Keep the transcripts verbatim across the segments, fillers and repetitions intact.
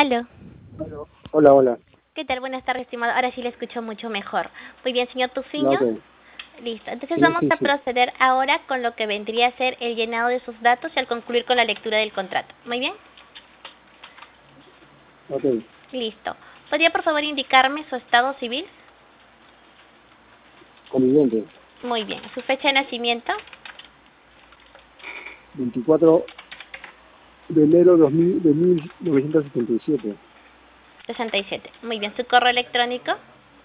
Aló. Aló. Hola, hola. ¿Qué tal? Buenas tardes, estimado. Ahora sí le escucho mucho mejor. Muy bien, señor Ya, Tufiño. ok. Listo. Entonces Sí, vamos sí, a sí. proceder ahora con lo que vendría a ser el llenado de sus datos y al concluir con la lectura del contrato. Muy bien. Ok. Listo. ¿Podría por favor indicarme su estado civil? Conviviente. Muy bien. ¿Su fecha de nacimiento? veinticuatro de enero dos mil, de mil novecientos setenta y siete. sesenta y siete. Muy bien. ¿Su correo electrónico?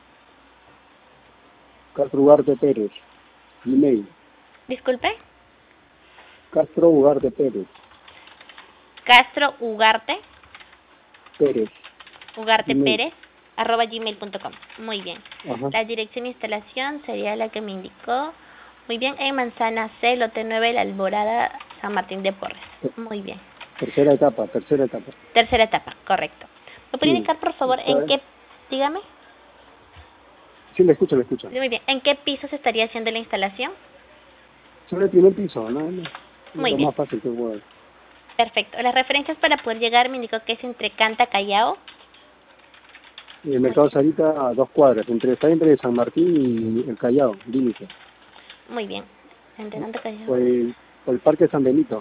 Castro Ugarte Pérez. Email. Disculpe. Castro Ugarte Pérez. Castro Ugarte. Pérez. Ugarte Email. Pérez. arroba gmail punto com. Muy bien. Ajá. La dirección de instalación sería la que me indicó. Muy bien, en Manzana C, lote nueve, La Alborada, San Martín de Porres. Ter- Muy bien. Tercera etapa, tercera etapa. Tercera etapa, correcto. ¿Me puede Sí. indicar, por favor, en ¿Sabes? qué, dígame? Sí, le escucho, le escucho. Muy bien, ¿en qué piso se estaría haciendo la instalación? Sobre el primer piso, ¿no? No. Muy Lo bien, más fácil que puedo. perfecto. Las referencias para poder llegar me indicó que es entre Canta, Callao. Y el Muy mercado bien, Sarita a dos cuadras, entre, está entre San Martín y el Callao, límite. muy bien. Entre Canta, Callao. Por el, por el Parque San Benito.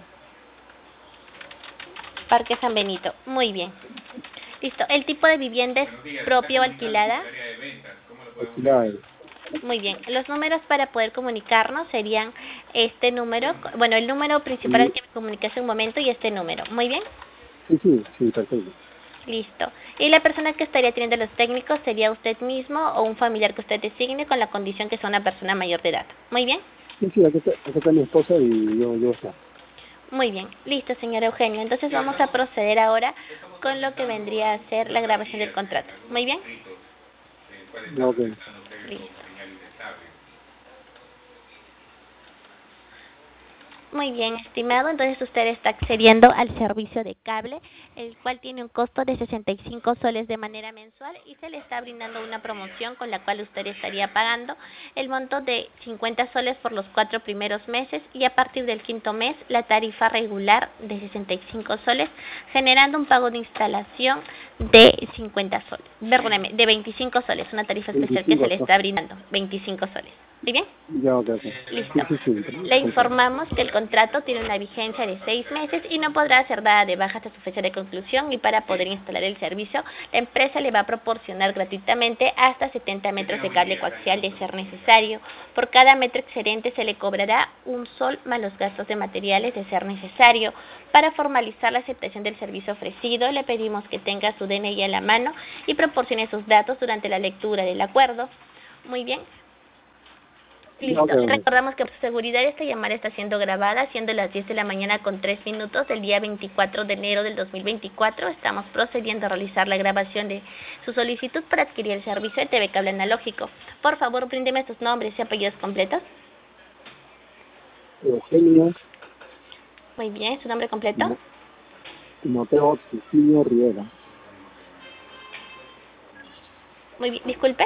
Parque San Benito. Muy bien. Listo. ¿El tipo de vivienda es propia o alquilada? Alquilada. Muy bien. Los números para poder comunicarnos serían este número, bueno, el número principal al Y, que me comuniqué hace un momento y este número. Muy bien. sí, sí, sí, perfecto. Listo. ¿Y la persona que estaría teniendo los técnicos sería usted mismo o un familiar que usted designe con la condición que sea una persona mayor de edad? Muy bien. Sí, sí, aquí está, aquí está mi esposa y yo, yo está. Muy bien. Listo, señor Eugenio. Entonces vamos a proceder ahora con lo que vendría a ser la grabación del contrato. Muy bien. Ya, ok. Listo. Muy bien, estimado. Entonces usted está accediendo al servicio de cable, el cual tiene un costo de sesenta y cinco soles de manera mensual y se le está brindando una promoción con la cual usted estaría pagando el monto de cincuenta soles por los cuatro primeros meses y a partir del quinto mes la tarifa regular de sesenta y cinco soles, generando un pago de instalación de cincuenta soles, perdóneme, de veinticinco soles, una tarifa especial que se veinticinco, le ¿no? está brindando, veinticinco soles. ¿Muy bien? Ya, ok, ok. Listo. Sí, sí, sí, Le perfecto. informamos que el contrato tiene una vigencia de seis meses y no podrá ser dada de baja hasta su fecha de conclusión y para poder instalar el servicio, la empresa le va a proporcionar gratuitamente hasta setenta metros de cable coaxial de ser necesario. Por cada metro excedente se le cobrará un sol más los gastos de materiales de ser necesario. Para formalizar la aceptación del servicio ofrecido, le pedimos que tenga su D N I a la mano y proporcione sus datos durante la lectura del acuerdo. Muy bien. Ya, ok, Listo. ok. Recordamos que por seguridad esta llamada está siendo grabada, siendo las diez de la mañana con tres minutos del día veinticuatro de enero del dos mil veinticuatro. Estamos procediendo a realizar la grabación de su solicitud para adquirir el servicio de T V Cable Analógico. Por favor, bríndeme sus nombres y apellidos completos. Eugenio Muy bien, ¿su nombre completo? Timo- Timoteo Tucinio Rivera. Muy bien, disculpe.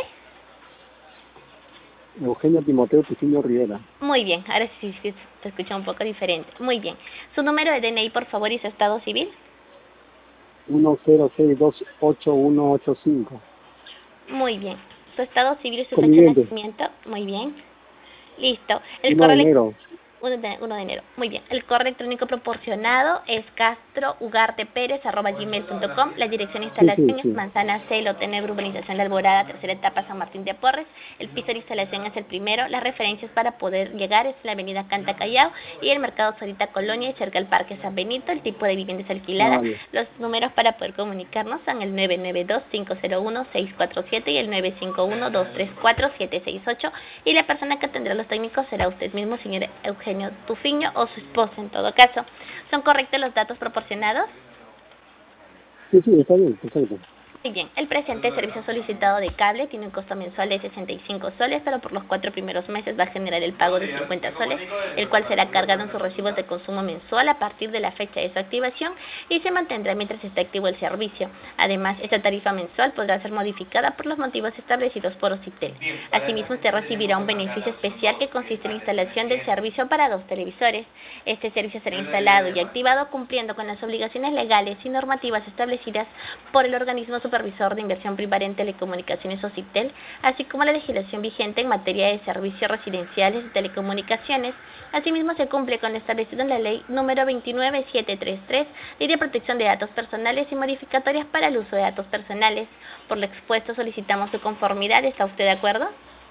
Eugenio Timoteo Tucinio Rivera. Muy bien, ahora sí, sí se escucha un poco diferente. Muy bien. Su número de D N I, por favor, y su estado civil. uno cero seis dos ocho uno ocho cinco. Muy bien. Su estado civil y su fecha de Conviviente. nacimiento. Muy bien. Listo. El uno de correo electrónico enero. uno de, uno de enero. Muy bien. El correo electrónico proporcionado es castrougartepérez arroba gmail punto com. La dirección de Sí, sí, instalación es sí. Manzana C, Lote nueve, Urbanización La Alborada, tercera etapa, San Martín de Porres. El piso de instalación es el primero. Las referencias para poder llegar es la avenida Canta Callao y el mercado Sarita Colonia y cerca al Parque San Benito. El tipo de vivienda es Ah, alquilada. ya. Los números para poder comunicarnos son el nueve nueve dos, cinco cero uno, seis cuatro siete y el nueve cinco uno, dos tres cuatro, siete seis ocho. Y la persona que tendrá los técnicos será usted mismo, señor Eugenio Tufiño, o su esposa en todo caso. ¿Son correctos los datos proporcionados? Sí, sí, está bien, perfecto. Muy bien, el presente servicio solicitado de cable tiene un costo mensual de sesenta y cinco soles, pero por los cuatro primeros meses va a generar el pago de cincuenta soles, el cual será cargado en sus recibos de consumo mensual a partir de la fecha de su activación y se mantendrá mientras esté activo el servicio. Además, esta tarifa mensual podrá ser modificada por los motivos establecidos por Ocitel. Asimismo, usted recibirá un beneficio especial que consiste en la instalación del servicio para dos televisores. Este servicio será instalado y activado cumpliendo con las obligaciones legales y normativas establecidas por el organismo supervisor de inversión privada en telecomunicaciones Ocitel, así como la legislación vigente en materia de servicios residenciales de telecomunicaciones. Asimismo, se cumple con lo establecido en la ley número veintinueve mil setecientos treinta y tres, Ley de Protección de Datos Personales y modificatorias para el uso de datos personales. Por lo expuesto, solicitamos su conformidad. ¿Está usted de acuerdo?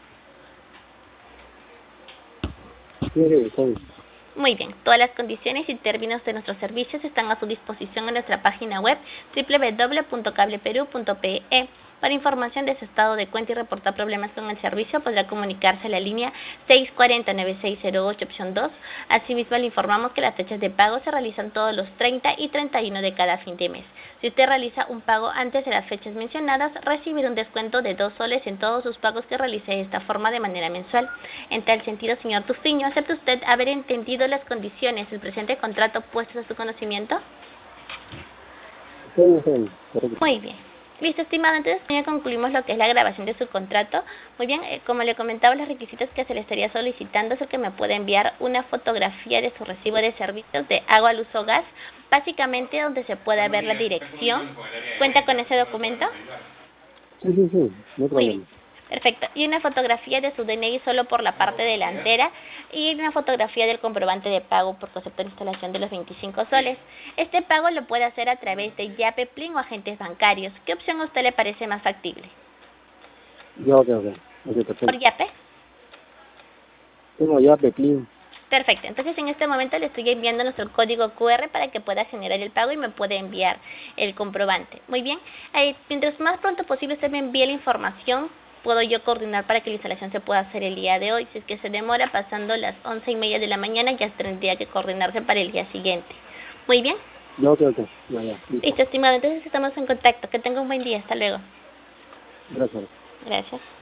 Sí, está bien. Muy bien, todas las condiciones y términos de nuestros servicios están a su disposición en nuestra página web doble u doble u doble u punto cableperú punto pe e. Para información de su estado de cuenta y reportar problemas con el servicio, podrá comunicarse a la línea seis cuatro cero nueve seis cero ocho opción dos. Asimismo, le informamos que las fechas de pago se realizan todos los treinta y treinta y uno de cada fin de mes. Si usted realiza un pago antes de las fechas mencionadas, recibirá un descuento de dos soles en todos sus pagos que realice de esta forma de manera mensual. En tal sentido, señor Tufiño, ¿acepta usted haber entendido las condiciones del presente contrato puestas a su conocimiento? Está bien, está bien, correcto. Muy bien. Listo, estimado, entonces ya concluimos lo que es la grabación de su contrato. Muy bien, eh, como le comentaba, los requisitos que se le estaría solicitando es el que me puede enviar una fotografía de su recibo de servicios de agua, luz o gas, básicamente donde se pueda ver la dirección. ¿Cuenta con ese documento? Sí, sí, sí, no hay Muy problema. bien. Perfecto. Y una fotografía de su D N I solo por la parte delantera y una fotografía del comprobante de pago por concepto de instalación de los veinticinco soles. Este pago lo puede hacer a través de Yape, Plin o agentes bancarios. ¿Qué opción a usted le parece más factible? Ya, ok, ok. Ok, perfecto. ¿Por Yape? Tengo ya Peclin. Perfecto. Entonces, en este momento le estoy enviando nuestro código cu erre para que pueda generar el pago y me puede enviar el comprobante. Muy bien. Eh, mientras más pronto posible usted me envíe la información, puedo yo coordinar para que la instalación se pueda hacer el día de hoy. Si es que se demora pasando las once y media de la mañana, ya tendría que coordinarse para el día siguiente. Muy bien. Ya, ok, ok. Ya, ya. Listo. Listo, estimado. Entonces estamos en contacto. Que tenga un buen día. Hasta luego. Gracias. Gracias.